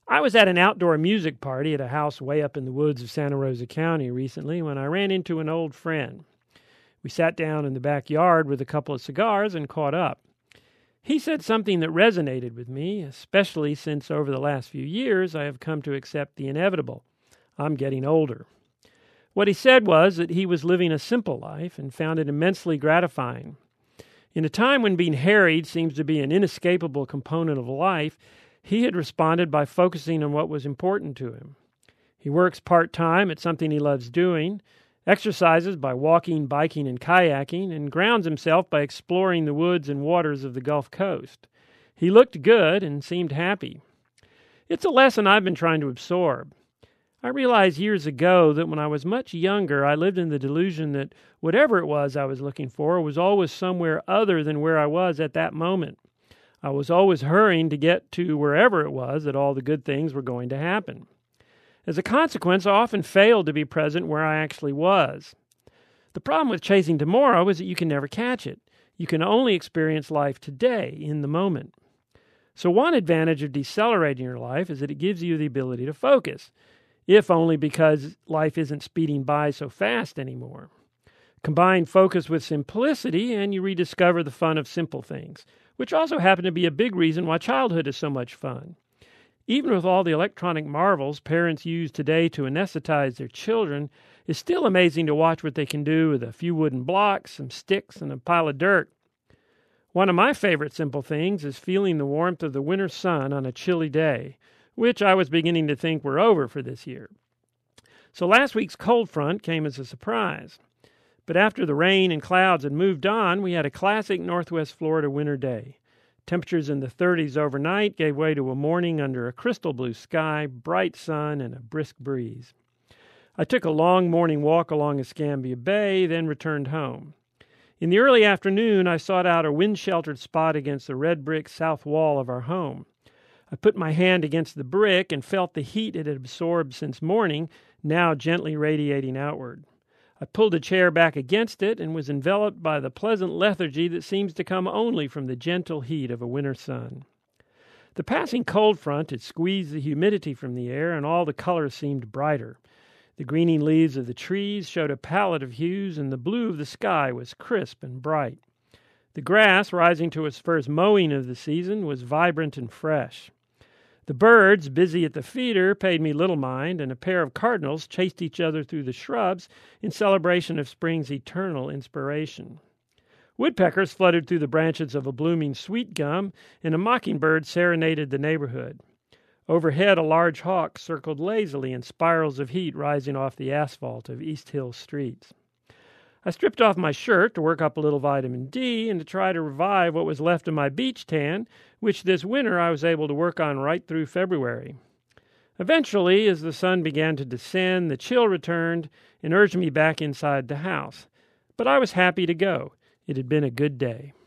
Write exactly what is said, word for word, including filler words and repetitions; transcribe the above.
I was at an outdoor music party at a house way up in the woods of Santa Rosa County recently when I ran into an old friend. We sat down in the backyard with a couple of cigars and caught up. He said something that resonated with me, especially since over the last few years I have come to accept the inevitable. I'm getting older. What he said was that he was living a simple life and found it immensely gratifying. In a time when being harried seems to be an inescapable component of life, he had responded by focusing on what was important to him. He works part-time at something he loves doing, exercises by walking, biking, and kayaking, and grounds himself by exploring the woods and waters of the Gulf Coast. He looked good and seemed happy. It's a lesson I've been trying to absorb. I realized years ago that when I was much younger, I lived in the delusion that whatever it was I was looking for was always somewhere other than where I was at that moment. I was always hurrying to get to wherever it was that all the good things were going to happen. As a consequence, I often failed to be present where I actually was. The problem with chasing tomorrow is that you can never catch it. You can only experience life today, in the moment. So one advantage of decelerating your life is that it gives you the ability to focus, if only because life isn't speeding by so fast anymore. Combine focus with simplicity, and you rediscover the fun of simple things, which also happen to be a big reason why childhood is so much fun. Even with all the electronic marvels parents use today to anesthetize their children, it's still amazing to watch what they can do with a few wooden blocks, some sticks, and a pile of dirt. One of my favorite simple things is feeling the warmth of the winter sun on a chilly day, which I was beginning to think were over for this year. So last week's cold front came as a surprise. But after the rain and clouds had moved on, we had a classic Northwest Florida winter day. Temperatures in the thirties overnight gave way to a morning under a crystal blue sky, bright sun, and a brisk breeze. I took a long morning walk along Escambia Bay, then returned home. In the early afternoon, I sought out a wind-sheltered spot against the red brick south wall of our home. I put my hand against the brick and felt the heat it had absorbed since morning, now gently radiating outward. I pulled a chair back against it and was enveloped by the pleasant lethargy that seems to come only from the gentle heat of a winter sun. The passing cold front had squeezed the humidity from the air, and all the colors seemed brighter. The greening leaves of the trees showed a palette of hues, and the blue of the sky was crisp and bright. The grass, rising to its first mowing of the season, was vibrant and fresh. The birds, busy at the feeder, paid me little mind, and a pair of cardinals chased each other through the shrubs in celebration of spring's eternal inspiration. Woodpeckers fluttered through the branches of a blooming sweet gum, and a mockingbird serenaded the neighborhood. Overhead, a large hawk circled lazily in spirals of heat rising off the asphalt of East Hill streets. I stripped off my shirt to work up a little vitamin D and to try to revive what was left of my beach tan, which this winter I was able to work on right through February. Eventually, as the sun began to descend, the chill returned and urged me back inside the house. But I was happy to go. It had been a good day.